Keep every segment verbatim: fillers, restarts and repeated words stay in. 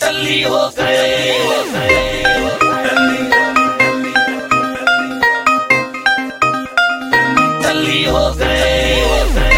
टल्ली हो गए, हो गए, टल्ली हो गए, हो गए।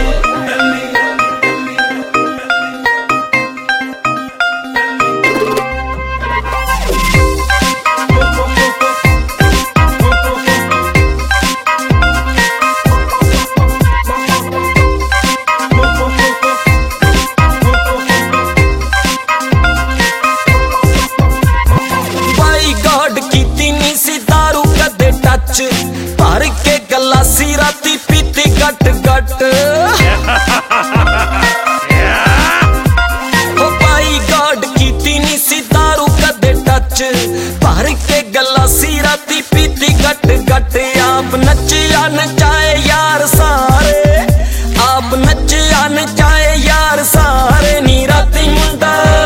भर के गलासी राती पीती गट गट हो भाई गॉड कीती नी सी दारू कदे टच। भर के गलासी राती पीती गट गट। आप नचिया नचाए यार सारे, आप नचिया नचाए यार सारे। नी राती मुंडा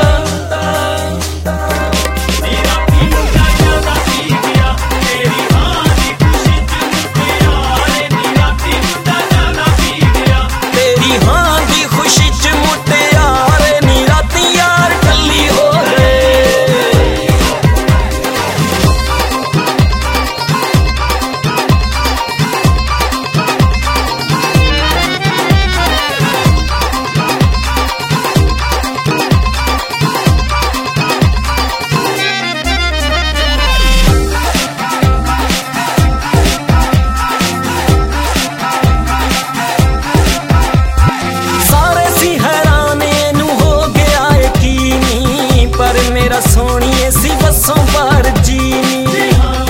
मेरा सोनिए सी बसों पर जीनी।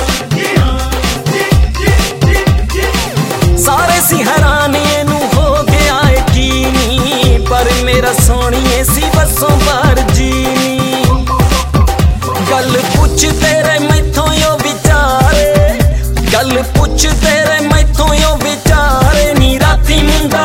सारे सी हैरान नू हो गया यकीनी, पर मेरा सोनिए सी बसों पर जीनी। गल पुछ तेरे मैथों यो विचारे, गल पुछ तेरे मैथों यो विचारे। नी राती मुंडा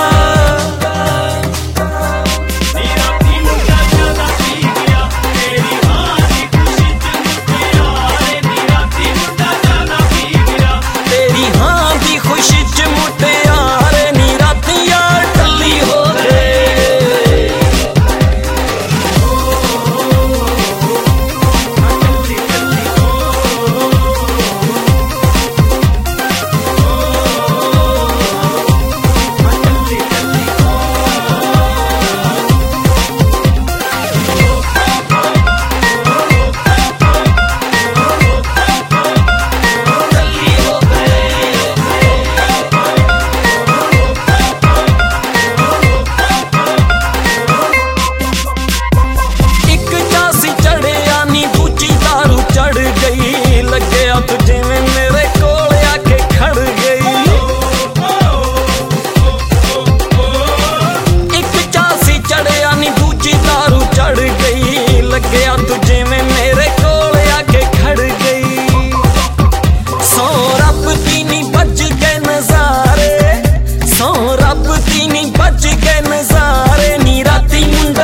तुझे में मेरे कोल आके खड़ गई। एक चासी चढ़िया नी दूजी दारू चढ़ गई। लग्या तुझे में मेरे कोल आके खड़ गई। सौ रब दी नी बज गए नजारे, सौ रब दी नी बज गए नजारे। नी राती मुंडा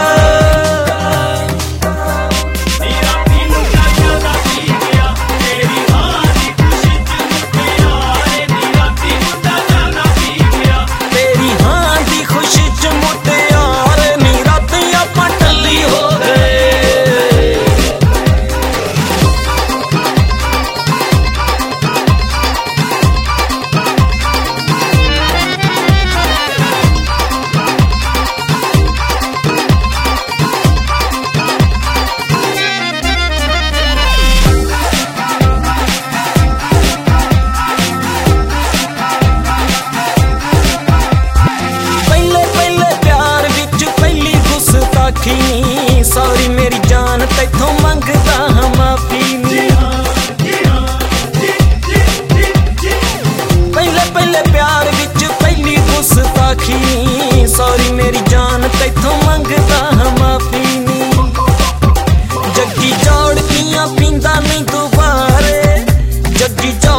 सॉरी मेरी जान तैथों मंगदा हाँ माफी नी। पहले पहले प्यार विच पहली गुस्ताखी। सॉरी मेरी जान तैथों मंगदा हाँ माफी नी। जग्गी जोड़ दियां पींदा नहीं दोबारे, जग्गी जोड़